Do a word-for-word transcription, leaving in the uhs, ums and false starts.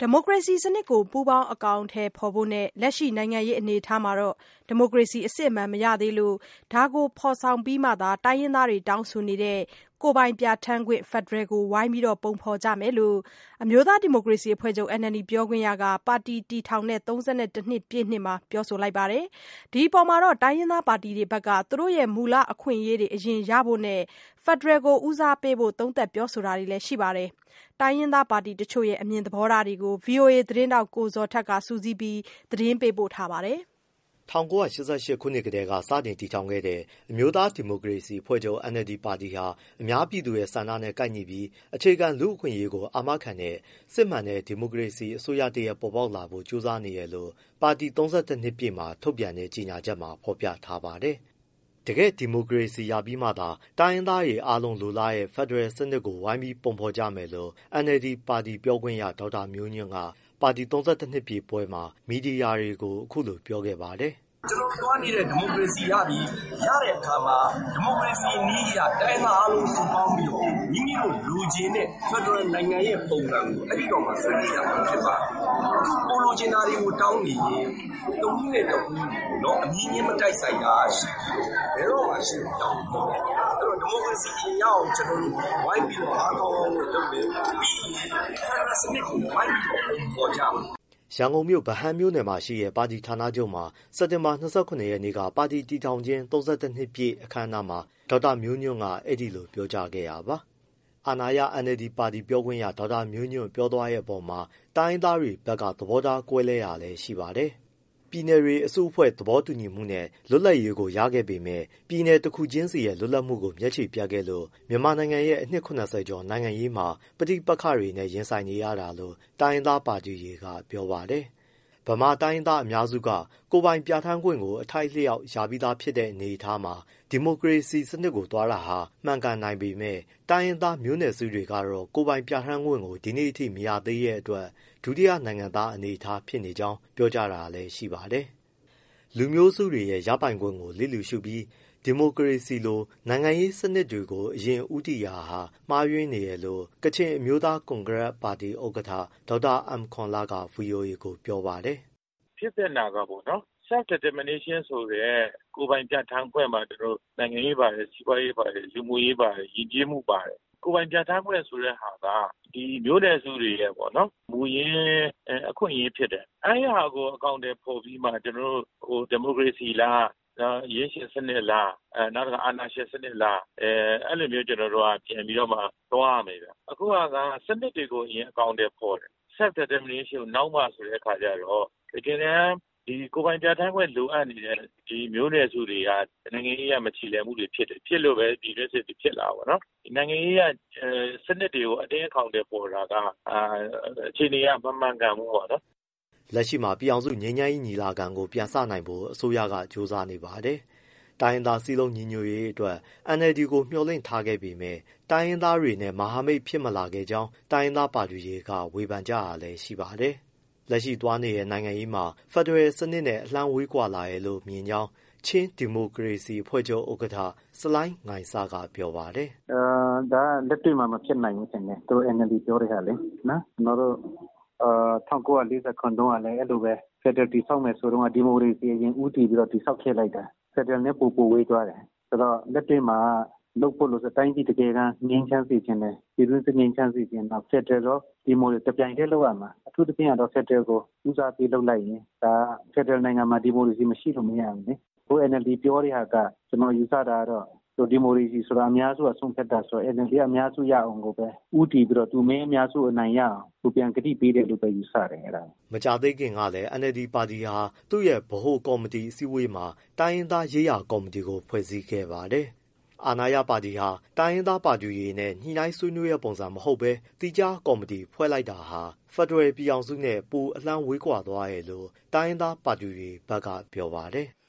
ဒီမိုကရေစီစနစ်ကိုပူးပေါင်းအကောင်အထည်ဖော်ဖို့နဲ့လက်ရှိနိုင်ငံရေးအနေအထားမှာတော့ဒီမိုကရေစီအစစ်အမှန်မရသေးလို့ဒါကိုဖော်ဆောင်ပြီးမှသာတိုင်းရင်းသားတွေတောင်းဆိုနေတဲ့ကိုယ်ပိုင်ပြဌာန်းခွင့်ဖက်ဒရယ်ကိုဝိုင်းပြီးပုံဖော်ကြမယ်လို့အမျိုးသားဒီမိုကရေစီအဖွဲ့ချုပ် အန်အယ်လ်ဒီ ပြောခွင့်ရကပါတီတည်ထောင်တဲ့သုံးဆယ့်တစ်နှစ်ပြည့်နှစ်မှာပြောဆိုလိုက်ပါတယ်။ဒီအပေါ်မှာတော့တိုင်းရင်းသားပါတီတွေဘက်ကသူတို့ရဲ့မူလအခွင့်အရေးတွေအရင်ရဖို့နဲ့ဖက်ဒရယ်ကိုဦးစားပေးဖို့သုံးသပ်ပြောဆိုတာတွေလည်းရှိပါတယ်။တိုင်းရင်းသားပါတီတချို့ရဲ့အမြင်သဘောထားတွေကို ဗွီအိုအေသတင်းထောက်ကိုဇော်ထက်ကစုစည်းပြီးသတင်းပေးပို့ထားပါတယ်။၁၉၈၈ ခုနှစ်ကတည်းကစတင်တည်ထောင်ခဲ့တဲ့အမျိုးသားဒီမိုကရေစီအဖွဲ့ချုပ် အန်အယ်လ်ဒီ ပါတီဟာအများပြည်သူရဲ့ဆန္ဒနဲ့ကိုက်ညီပြီးအခြေခံလူ့အခွင့်အရေးကိုအာမခံတဲ့စစ်မှန်တဲ့ဒီမိုကရေစီအစိုးရတရပ်ပေါ်ပေါက်လာဖို့ကြိုးစားနေရလို့ပါတီသုံးဆယ့်တစ်နှစ်ပြည့်မှာထုတ်ပြန်တဲ့ကြေညာချက်မှာဖော်ပြထားပါတယ်။တကယ့်ဒီမိုကရေစီရပြီးမှသာတိုင်းရင်းသားတွေအားလုံးလိုလားတဲ့ဖက်ဒရယ်စနစ်ကိုဝိုင်းပြီးပုံဖော်ကြမယ်လို့ အန်အယ်လ်ဒီ ပါတီပြောခွင့်ရဒေါက်တာမျိုးညွန့်ကပါတီသုံးဆယ့်တစ်နှစ်ပြည့်ပွဲမှာမီဒီယာတွေကိုအခုလိုပြောခဲ့ပါတယ်။ "ကျွန်တော်သွားနေတဲ့ဒီမိုကရေစီရပြီရတဲ့အခါမှာဒီမိုကရေစီနည်းအရတိုင်းသားအားလုံးစုပေါင်းပြီးတော့မိမိတို့လူချင်းတဲ့ဖက်ဒရယ်နိုင်ငံရဲ့ပုံစံကိုအဲ့ဒီတော့မှဆွေးနွေးရမှာဖြစ်ပါတယ်။အခုကိုလိုချင်တာတွေကိုတောင်းနေရင်တုံးနဲ့တုံးတော့အမြင်ချင်းမတိုက်ဆိုင်တာရှိပြီးတော့ဘယ်တော့မှရှိတောင်းမဟုတ်ဘူး။အဲ့တော့ဒီမိုကရေစီရအောင်ကျွန်တော်တို့ဝိုင်းပြီးတော့အားကောင်းကောင်းနဲ့လုပ်နေပြီးဖက်ဒရယ်စနစ်ကိုဝိုင်းပြီးတော့ပေါ်ကြမှာရန်ကုန်မြို့ဗဟန်းမြို့နယ်မှာရှိတဲ့ပါတီဌာနချုပ်မှာစက်တင်ဘာ၂၇ရက်နေ့ကပါတီတည်ထောင်ခြင်းသုံးဆယ့်တစ်နှစ်ပြည့်အခမ်းအနားမှာဒေါက်တာမျိုးညွန့်ကအဲ့ဒီလိုပြောကြားခဲ့တာပါ။အာဏာရ အန်အယ်လ်ဒီ ပါတီပြောခွင့်ရဒေါက်တာမျိုးညွန့်ပြောသွားတဲ့အပေါ်မှာတိုင်းရင်းသားတွေဘက်ကသဘောထားကွဲလဲတာလည်းရှိပါတယ်။ပြည်နယ်တွေအစုအဖွဲ့သဘောတူညီမှုနဲ့လွတ်လပ်ရေးကိုရခဲ့ပေမဲ့ပြည်နယ်တစ်ခုချင်းစီရဲ့လွတ်လပ်မှုကိုမျက်ခြေပြတ်ခဲ့လို့မြန်မာနိုင်ငံရဲ့အနှစ်၇၀ကျော်နိုင်ငံရေးမှာပဋိပက္ခတွေနဲ့ရင်ဆိုင်နေရတာလို့တိုင်းရင်းသားပါတီတွေကပြောပါတယ်။ဗမာတိုင်းရင်းသားအများစုကကိုယ်ပိုင်ပြဌာန်းခွင့်ကိုအထိုက်လျောက်ရပြီးသားဖြစ်တဲ့အနေအထားမှာဒီမိုကရေစီစနစ်ကိုသွားတာဟာမှန်ကန်နိုင်ပေမဲ့တိုင်းရင်းသားမျိုးနွယ်စုတွေကတော့ကိုယ်ပိုင်ပြဌာန်းခွင့်ကိုဒီနေ့အထိမရသေးတဲ့အတွက်ဒုတိယနိုင်ငံသားအနေအထားဖြစ်နေကြောင်းပြောကြတာလည်းရှိပါတယ်။လူမျိုးစုတွေရဲ့ရပိုင်ခွင့်ကိုလစ်လျူရှုပြီးဒီမိုကရေစီလိုနိုင်ငံရေးစနစ်တွေကိုအရင်ဦးတည်ရာဟာမှားယွင်းနေရလို့ကချင်အမျိုးသားကွန်ဂရက်ပါတီဥက္ကဋ္ဌဒေါက်တာအမ်ခွန်လာက ဗွီအိုအေကိုပြောပါတယ်။ဖြစ်တဲ့နာကပေါ့နော် self determination ဆိုတဲ့ကိုယ်ပိုင်ပြဌာန်းခွင့်မှာတို့နိုင်ငံရေးပါတယ်စီးပွားရေးပါတယ်လူမှုရေးပါတယ်ယဉ်ကျေးမှုပါတယ်ကိုယ်ပိုင်ပြဌာန်းခွင့်ဆိုတဲ့ဟာကဒီမျိုးနွယ်စုတွေရဲ့ပေါ့နော်မူရင်းအခွင့်အရေးဖြစ်တယ်။အဲဒီဟာကိုအကောင့်တွေပေါ်ပြီးမှကျွန်တော်တို့ဟိုဒီမိုကရေစီလားရင်းရှင်စနစ်လားအဲနောက်တစ်ခါအာဏာရှင်စနစ်လားအဲအဲ့လိုမျိုးကျွန်တော်တို့ကပြင်ပြီးတော့မှသွားရမယ်ဗျ။အခုကစနစ်တွေကိုအရင်အကောင့်တွေပေါ်တယ် self determination ကိုနောက်မှဆိုတဲ့အခါကျတော့တကယ်တမ်းဒီကိုယ်ပိုင်ပြဌာန်းခွင့်လိုအပ်နေတဲ့ဒီမျိုးနွယ်စုတွေကနိုင်ငံရေးရမချီလည်မှုတွေဖြစ်တယ်ဖြစ်လို့ပဲဒီလိုစစ်ဖြစ်လာပါတော့ဒီနိုင်ငံရေးရစနစ်တွေကိုအတင်းအခေါင်တွေပေါ်တာကအာအခြေအနေကမမှန်ကန်ဘူးပေါ့နော်လက်ရှိမှာပြည်အောင်စုငြိမ်းချမ်းရေးညီလာခံကိုပြန်စနိုင်ဖို့အစိုးရကကြိုးစားနေပါတယ်တိုင်းရင်းသားစည်းလုံးညီညွတ်ရေးအတွက် အန်အယ်လ်ဒီ ကိုမျှော်လင့်ထားခဲ့ပေမဲ့တိုင်းရင်းသားတွေနဲ့မဟာမိတ်ဖြစ်မလာခဲ့ကြောင်းတိုင်းရင်းသားပါတီတွေကဝေဖန်ကြတာလည်းရှိပါတယ်လက်ရှိသွားနေတဲ့နိုင်ငံရေးမှာဖက်ဒရယ်စနစ်နဲ့အလှမ်းဝေးကွာလာရဲ့လို့မြင်ကြောင်းချင်းဒီမိုကရေစီအဖွဲ့ချုပ်ဥက္ကဋ္ဌစလိုင်းငိုင်စာကပြောပါတယ်။အဲဒါလက်တွေ့မှာမဖြစ်နိုင်ဘူးထင်တယ်။သူ အန်အယ်လ်ဒီ ပြောတဲ့ဟာလေနော်။ကျွန်တော်တို့အာ၁၉၄၇ခုတုန်းကလည်းအဲ့လိုပဲဖက်ဒရယ်တည်ဆောက်မယ်ဆိုတော့ဒီမိုကရေစီအရင်ဦးတည်ပြီးတော့တည်ဆောက်ခဲ့လိုက်တာ။ဖက်ဒရယ်နဲ့ပိုပိုဝေးသွားတယ်။ဆိုတော့လက်တွေ့မှာလုပ်ဖို့လို့ဆိုတိုင်းပြည်တကယ်ကငြိမ်းချမ်းစေခြင်းနဲ့ပြည်တွင်းငြိမ်းချမ်းစေခြင်းတော့ဖက်ဒရယ်တော့ဒီမိုကရေစီတပြိုင်တည်းလုပ်ရမှာအထူးသဖြင့်တော့ဖက်ဒရယ်ကိုဦးစားပေးလုပ်လိုက်ရင်ဒါဖက်ဒရယ်နိုင်ငံမှာဒီမိုကရေစီမရှိလို့မရဘူးလေဟို အန်အယ်လ်ဒီ ပြောတဲ့ဟာကကျွန်တော်ယူဆတာတော့ဆိုဒီမိုကရေစီဆိုတာအများစုအဆုံးဖြတ်တာဆို အန်အယ်လ်ဒီ အများစုရအောင်ကိုပဲဦးတည်ပြီးတော့သူမင်းအများစုအနိုင်ရအောင်သူပြန်ကတိပေးတယ်လို့ပဲယူဆတယ်အဲ့ဒါမကြသေးခင်ကလည်း အန်အယ်လ်ဒီ ပါတီဟာသူ့ရဲ့ဗဟိုကော်မတီအစည်းအဝေးမှာတိုင်းရင်းသားရေးရာကော်မတီကိုဖွဲ့စည်းခဲ့ပါတယ်အာဏာရပါတီဟာတိုင်းရင်းသားပါတီတွေနဲ့ညှိနှိုင်းဆွေးနွေးတဲ့ပုံစံမဟုတ်ဘဲတိကျကော်မတီဖွဲ့လိုက်တာဟာဖက်ဒရယ်ပြည်အောင်စုနဲ့ပိုအလှမ်းဝေးကွာသွားရဲ့လို့တိုင်းရင်းသားပါတီတွေဘက်ကပြောပါတယ်